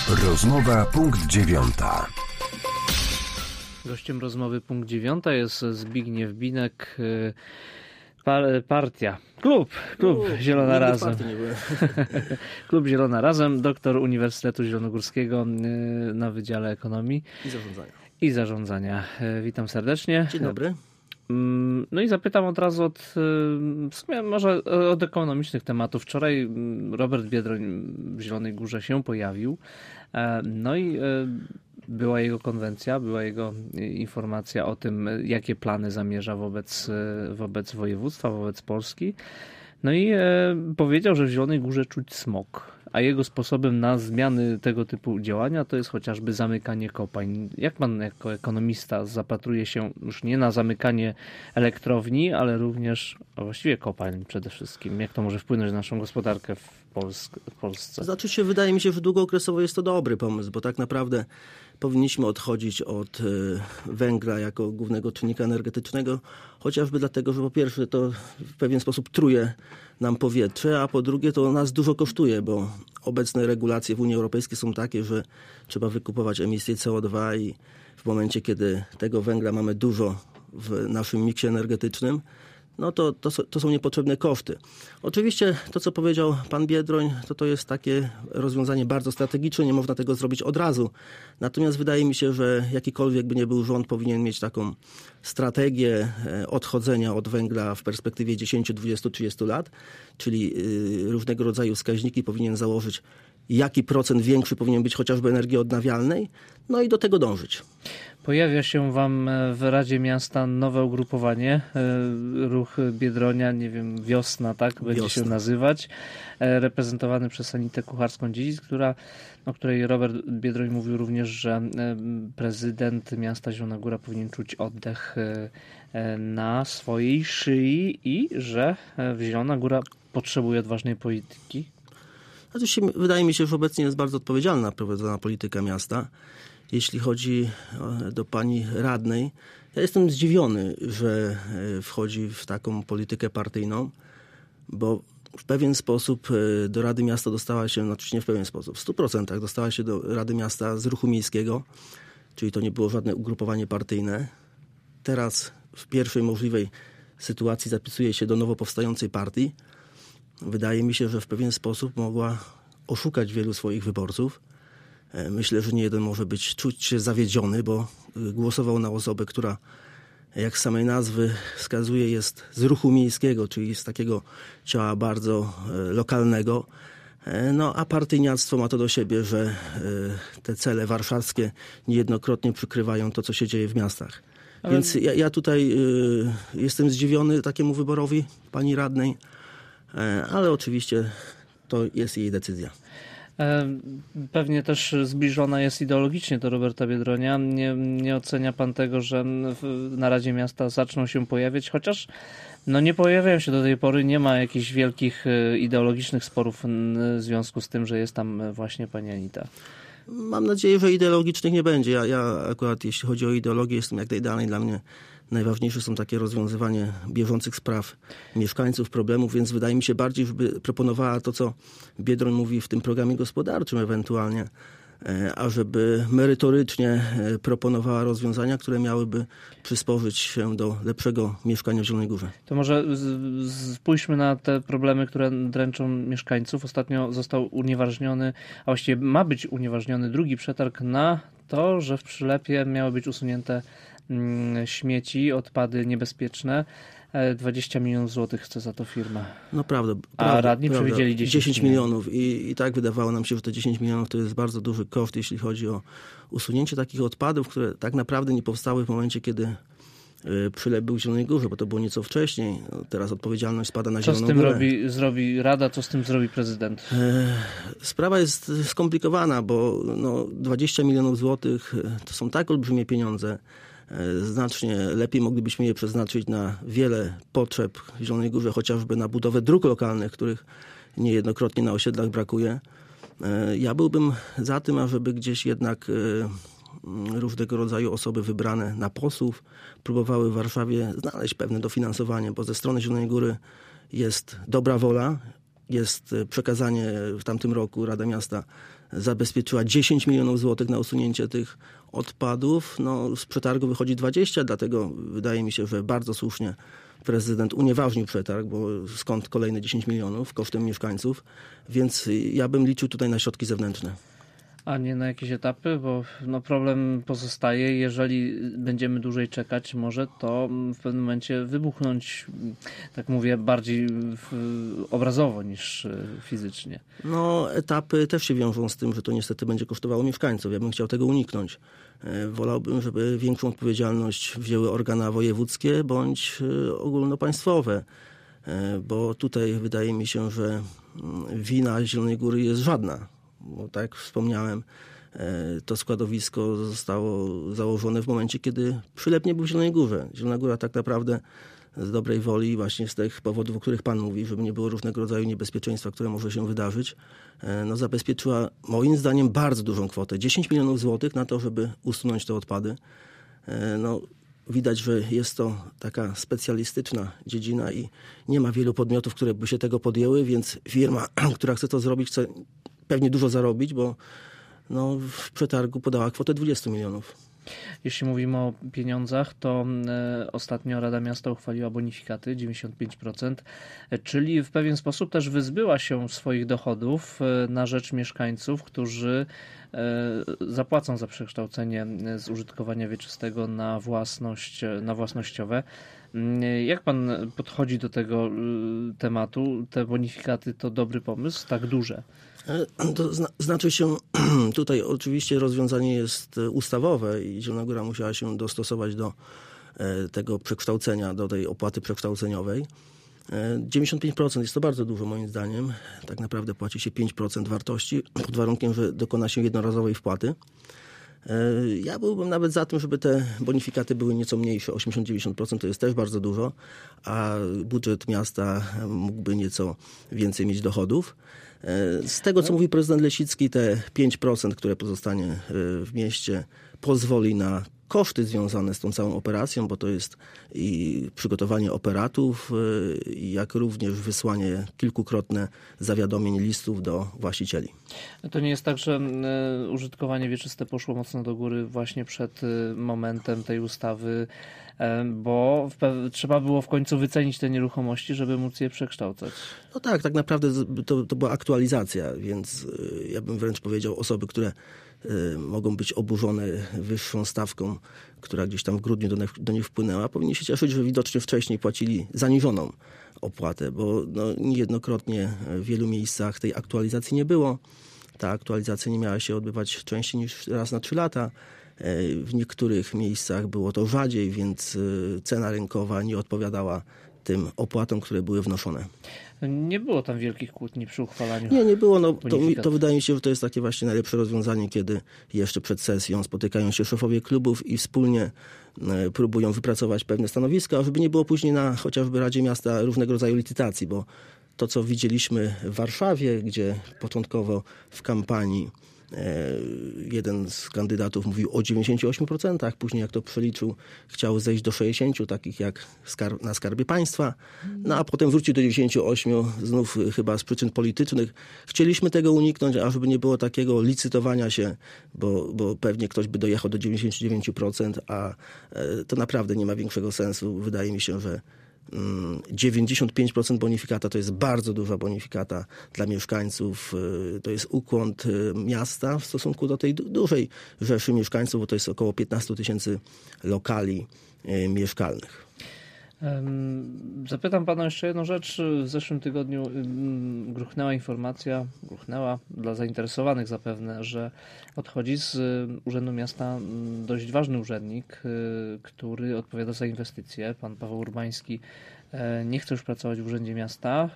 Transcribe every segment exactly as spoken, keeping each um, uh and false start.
Rozmowa punkt dziewiąta. Gościem rozmowy punkt dziewiąta jest Zbigniew Binek, par, partia, klub, klub no, Zielona Razem. Klub Zielona Razem, doktor Uniwersytetu Zielonogórskiego na Wydziale Ekonomii i Zarządzania. I Zarządzania. Witam serdecznie. Dzień dobry. No i zapytam od razu od, w sumie może od ekonomicznych tematów. Wczoraj Robert Biedroń w Zielonej Górze się pojawił. No i była jego konwencja, była jego informacja o tym, jakie plany zamierza wobec, wobec województwa, wobec Polski. No i powiedział, że w Zielonej Górze czuć smog, a jego sposobem na zmiany tego typu działania to jest chociażby zamykanie kopalń. Jak pan jako ekonomista zapatruje się już nie na zamykanie elektrowni, ale również, a właściwie kopalń przede wszystkim? Jak to może wpłynąć na naszą gospodarkę w, Polsk- w Polsce? Znaczy się, wydaje mi się, że długookresowo jest to dobry pomysł, bo tak naprawdę powinniśmy odchodzić od węgla jako głównego czynnika energetycznego, chociażby dlatego, że po pierwsze to w pewien sposób truje nam powietrze, a po drugie to nas dużo kosztuje, bo obecne regulacje w Unii Europejskiej są takie, że trzeba wykupować emisję C O dwa i w momencie, kiedy tego węgla mamy dużo w naszym miksie energetycznym, no to, to, to są niepotrzebne koszty. Oczywiście to, co powiedział pan Biedroń, to to jest takie rozwiązanie bardzo strategiczne, nie można tego zrobić od razu. Natomiast wydaje mi się, że jakikolwiek by nie był rząd, powinien mieć taką strategię odchodzenia od węgla w perspektywie dziesięć, dwadzieścia, trzydzieści lat, czyli różnego rodzaju wskaźniki powinien założyć, jaki procent większy powinien być chociażby energii odnawialnej, no i do tego dążyć. Pojawia się wam w Radzie Miasta nowe ugrupowanie, Ruch Biedronia, nie wiem, Wiosna, tak będzie Wiosna. się nazywać, reprezentowany przez Anitę Kucharską-Dziedzic, która, o której Robert Biedroń mówił również, że prezydent miasta Zielona Góra powinien czuć oddech na swojej szyi i że Zielona Góra potrzebuje odważnej polityki. Oczywiście wydaje mi się, że obecnie jest bardzo odpowiedzialna prowadzona polityka miasta. Jeśli chodzi do pani radnej, ja jestem zdziwiony, że wchodzi w taką politykę partyjną, bo w pewien sposób do Rady Miasta dostała się, znaczy nie w pewien sposób, w stu procentach dostała się do Rady Miasta z ruchu miejskiego, czyli to nie było żadne ugrupowanie partyjne. Teraz w pierwszej możliwej sytuacji zapisuje się do nowo powstającej partii. Wydaje mi się, że w pewien sposób mogła oszukać wielu swoich wyborców. Myślę, że nie jeden może być czuć się zawiedziony, bo głosował na osobę, która, jak z samej nazwy wskazuje, jest z ruchu miejskiego, czyli z takiego ciała bardzo lokalnego. No a partyjniactwo ma to do siebie, że te cele warszawskie niejednokrotnie przykrywają to, co się dzieje w miastach. Ale... Więc ja, ja tutaj y, jestem zdziwiony takiemu wyborowi pani radnej, ale oczywiście to jest jej decyzja. Pewnie też zbliżona jest ideologicznie do Roberta Biedronia. Nie, nie ocenia pan tego, że w, na Radzie Miasta zaczną się pojawiać, chociaż no nie pojawiają się do tej pory, nie ma jakichś wielkich ideologicznych sporów w związku z tym, że jest tam właśnie pani Anita. Mam nadzieję, że ideologicznych nie będzie. Ja, ja akurat jeśli chodzi o ideologię, jestem jak najdalej. Dla mnie najważniejsze są takie rozwiązywanie bieżących spraw mieszkańców, problemów, więc wydaje mi się bardziej, żeby proponowała to, co Biedroń mówi w tym programie gospodarczym ewentualnie, ażeby merytorycznie proponowała rozwiązania, które miałyby przysporzyć się do lepszego mieszkania w Zielonej Górze. To może spójrzmy na te problemy, które dręczą mieszkańców. Ostatnio został unieważniony, a właściwie ma być unieważniony drugi przetarg na to, że w Przylepie miały być usunięte śmieci, odpady niebezpieczne. dwadzieścia milionów złotych chce za to firma. No prawda. A prawda, radni prawda. przewidzieli dziesięć, dziesięć milionów. I, I tak wydawało nam się, że te dziesięć milionów to jest bardzo duży koszt, jeśli chodzi o usunięcie takich odpadów, które tak naprawdę nie powstały w momencie, kiedy Przylep był w Zielonej Górze, bo to było nieco wcześniej. Teraz odpowiedzialność spada na co Zieloną z tym Górę. Robi, zrobi Rada, co z tym zrobi prezydent? Sprawa jest skomplikowana, bo no, dwadzieścia milionów złotych to są tak olbrzymie pieniądze. Znacznie lepiej moglibyśmy je przeznaczyć na wiele potrzeb w Zielonej Górze, chociażby na budowę dróg lokalnych, których niejednokrotnie na osiedlach brakuje. Ja byłbym za tym, ażeby gdzieś jednak różnego rodzaju osoby wybrane na posłów próbowały w Warszawie znaleźć pewne dofinansowanie, bo ze strony Zielonej Góry jest dobra wola jest przekazanie w tamtym roku, Rada Miasta zabezpieczyła dziesięć milionów złotych na usunięcie tych odpadów. No, z przetargu wychodzi dwadzieścia, dlatego wydaje mi się, że bardzo słusznie prezydent unieważnił przetarg, bo skąd kolejne dziesięć milionów kosztem mieszkańców, więc ja bym liczył tutaj na środki zewnętrzne. A nie na jakieś etapy, bo no problem pozostaje. Jeżeli będziemy dłużej czekać, może to w pewnym momencie wybuchnąć, tak mówię, bardziej w, obrazowo niż fizycznie. No, etapy też się wiążą z tym, że to niestety będzie kosztowało mieszkańców. Ja bym chciał tego uniknąć. Wolałbym, żeby większą odpowiedzialność wzięły organa wojewódzkie bądź ogólnopaństwowe, bo tutaj wydaje mi się, że wina Zielonej Góry jest żadna. Bo tak jak wspomniałem, to składowisko zostało założone w momencie, kiedy przylep nie był w Zielonej Górze. Zielona Góra tak naprawdę z dobrej woli, właśnie z tych powodów, o których pan mówi, żeby nie było różnego rodzaju niebezpieczeństwa, które może się wydarzyć, no zabezpieczyła moim zdaniem bardzo dużą kwotę. dziesięć milionów złotych na to, żeby usunąć te odpady. No, widać, że jest to taka specjalistyczna dziedzina i nie ma wielu podmiotów, które by się tego podjęły, więc firma, która chce to zrobić, chce pewnie dużo zarobić, bo no, w przetargu podała kwotę dwadzieścia milionów. Jeśli mówimy o pieniądzach, to e, ostatnio Rada Miasta uchwaliła bonifikaty dziewięćdziesiąt pięć procent, e, czyli w pewien sposób też wyzbyła się swoich dochodów e, na rzecz mieszkańców, którzy e, zapłacą za przekształcenie z użytkowania wieczystego na własność, na własnościowe. Jak pan podchodzi do tego e, tematu? Te bonifikaty to dobry pomysł, tak duże? To zna, znaczy się, tutaj oczywiście rozwiązanie jest ustawowe i Zielona Góra musiała się dostosować do e, tego przekształcenia, do tej opłaty przekształceniowej. E, dziewięćdziesiąt pięć procent jest to bardzo dużo moim zdaniem. Tak naprawdę płaci się pięć procent wartości pod warunkiem, że dokona się jednorazowej wpłaty. E, ja byłbym nawet za tym, żeby te bonifikaty były nieco mniejsze. osiemdziesiąt do dziewięćdziesięciu procent to jest też bardzo dużo, a budżet miasta mógłby nieco więcej mieć dochodów. Z tego, co mówi prezydent Lesicki, te pięć procent, które pozostanie w mieście, pozwoli na koszty związane z tą całą operacją, bo to jest i przygotowanie operatów, jak również wysłanie kilkukrotne zawiadomień, listów do właścicieli. To nie jest tak, że użytkowanie wieczyste poszło mocno do góry właśnie przed momentem tej ustawy, bo trzeba było w końcu wycenić te nieruchomości, żeby móc je przekształcać. No tak, tak naprawdę to, to była aktualizacja, więc ja bym wręcz powiedział, osoby, które mogą być oburzone wyższą stawką, która gdzieś tam w grudniu do, do nich wpłynęła, powinni się cieszyć, że widocznie wcześniej płacili zaniżoną opłatę, bo no, niejednokrotnie w wielu miejscach tej aktualizacji nie było. Ta aktualizacja nie miała się odbywać częściej niż raz na trzy lata. W niektórych miejscach było to rzadziej, więc cena rynkowa nie odpowiadała tym opłatom, które były wnoszone. Nie było tam wielkich kłótni przy uchwalaniu. Nie, nie było. No, to, to wydaje mi się, że to jest takie właśnie najlepsze rozwiązanie, kiedy jeszcze przed sesją spotykają się szefowie klubów i wspólnie e, próbują wypracować pewne stanowiska, żeby nie było później na chociażby Radzie Miasta różnego rodzaju licytacji, bo to, co widzieliśmy w Warszawie, gdzie początkowo w kampanii jeden z kandydatów mówił o dziewięćdziesięciu ośmiu procentach, później jak to przeliczył, chciał zejść do sześćdziesięciu, takich jak skarb, na Skarbie Państwa, no a potem wrócił do dziewięćdziesięciu ośmiu, znów chyba z przyczyn politycznych. Chcieliśmy tego uniknąć, a żeby nie było takiego licytowania się, bo, bo pewnie ktoś by dojechał do dziewięćdziesięciu dziewięciu procent, a to naprawdę nie ma większego sensu. Wydaje mi się, że dziewięćdziesiąt pięć procent bonifikata to jest bardzo duża bonifikata dla mieszkańców. To jest ukłon miasta w stosunku do tej dużej rzeszy mieszkańców, bo to jest około piętnaście tysięcy lokali mieszkalnych. Zapytam pana jeszcze jedną rzecz. W zeszłym tygodniu gruchnęła informacja, gruchnęła dla zainteresowanych zapewne, że odchodzi z Urzędu Miasta dość ważny urzędnik, który odpowiada za inwestycje. Pan Paweł Urbański nie chce już pracować w Urzędzie Miasta.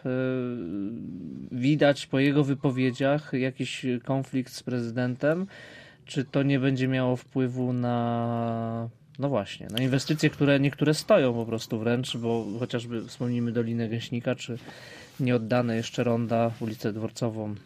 Widać po jego wypowiedziach jakiś konflikt z prezydentem. Czy to nie będzie miało wpływu na... No właśnie, na inwestycje, które niektóre stoją po prostu wręcz, bo chociażby wspomnijmy Dolinę Gęśnika, czy nieoddane jeszcze ronda, ulicę Dworcową.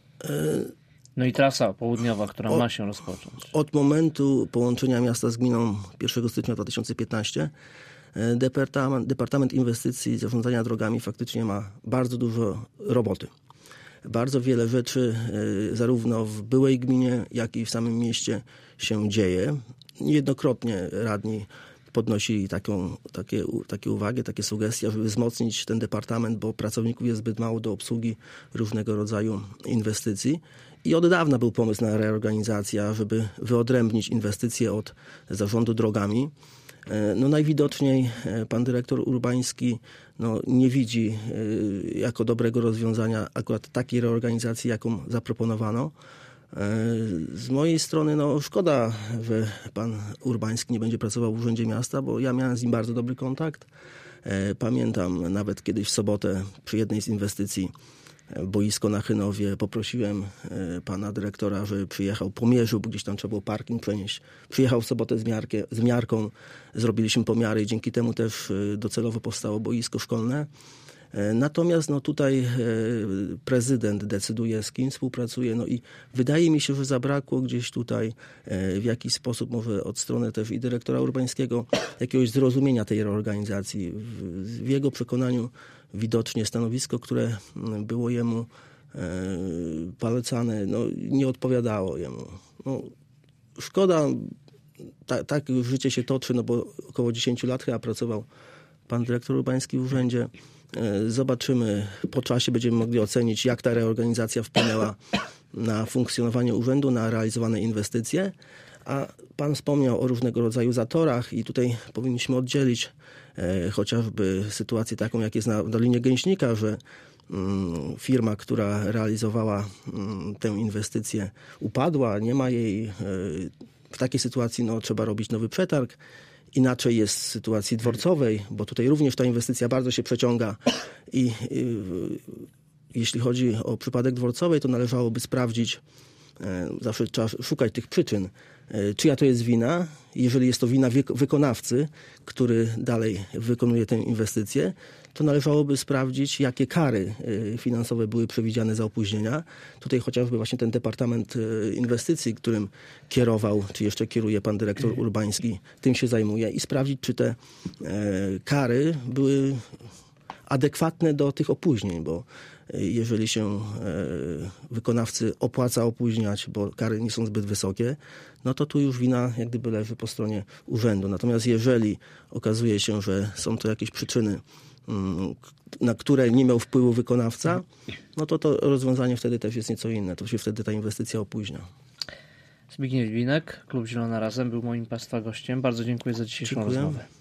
No i trasa południowa, która od, ma się rozpocząć. Od momentu połączenia miasta z gminą pierwszego stycznia dwa tysiące piętnastego Departament, Departament Inwestycji i Zarządzania Drogami faktycznie ma bardzo dużo roboty. Bardzo wiele rzeczy zarówno w byłej gminie, jak i w samym mieście się dzieje. Niejednokrotnie radni podnosili taką, takie, takie uwagi, takie sugestie, żeby wzmocnić ten departament, bo pracowników jest zbyt mało do obsługi różnego rodzaju inwestycji. I od dawna był pomysł na reorganizację, żeby wyodrębnić inwestycje od zarządu drogami. No najwidoczniej pan dyrektor Urbański no, nie widzi jako dobrego rozwiązania akurat takiej reorganizacji, jaką zaproponowano. Z mojej strony no, szkoda, że pan Urbański nie będzie pracował w Urzędzie Miasta, bo ja miałem z nim bardzo dobry kontakt. Pamiętam nawet kiedyś w sobotę przy jednej z inwestycji boisko na Chynowie. Poprosiłem pana dyrektora, żeby przyjechał, pomierzył, bo gdzieś tam trzeba było parking przenieść. Przyjechał w sobotę z, miarkę, z miarką, zrobiliśmy pomiary i dzięki temu też docelowo powstało boisko szkolne. Natomiast no, tutaj prezydent decyduje, z kim współpracuje, no i wydaje mi się, że zabrakło gdzieś tutaj w jakiś sposób, może od strony też i dyrektora Urbańskiego, jakiegoś zrozumienia tej reorganizacji. W jego przekonaniu widocznie stanowisko, które było jemu polecane, no, nie odpowiadało jemu. No, szkoda, ta, tak życie się toczy, no bo około dziesięć lat chyba pracował pan dyrektor Urbański w urzędzie. Zobaczymy, po czasie będziemy mogli ocenić, jak ta reorganizacja wpłynęła na funkcjonowanie urzędu, na realizowane inwestycje. A pan wspomniał o różnego rodzaju zatorach i tutaj powinniśmy oddzielić e, chociażby sytuację taką, jak jest na Dolinie Gęśnika, że mm, firma, która realizowała mm, tę inwestycję, upadła, nie ma jej. E, w takiej sytuacji no, trzeba robić nowy przetarg. Inaczej jest w sytuacji dworcowej, bo tutaj również ta inwestycja bardzo się przeciąga i y, jeśli chodzi o przypadek dworcowej, to należałoby sprawdzić, e, zawsze trzeba szukać tych przyczyn, e, czyja to jest wina. Jeżeli jest to wina wykonawcy, który dalej wykonuje tę inwestycję, to należałoby sprawdzić, jakie kary finansowe były przewidziane za opóźnienia. Tutaj chociażby właśnie ten Departament Inwestycji, którym kierował, czy jeszcze kieruje pan dyrektor Urbański, tym się zajmuje i sprawdzić, czy te kary były adekwatne do tych opóźnień, bo jeżeli się wykonawcy opłaca opóźniać, bo kary nie są zbyt wysokie, no to tu już wina jak gdyby leży po stronie urzędu. Natomiast jeżeli okazuje się, że są to jakieś przyczyny, na które nie miał wpływu wykonawca, no to to rozwiązanie wtedy też jest nieco inne. To się wtedy ta inwestycja opóźnia. Zbigniew Winek, Klub Zielona Razem był moim państwa gościem. Bardzo dziękuję za dzisiejszą Dziękuję. rozmowę.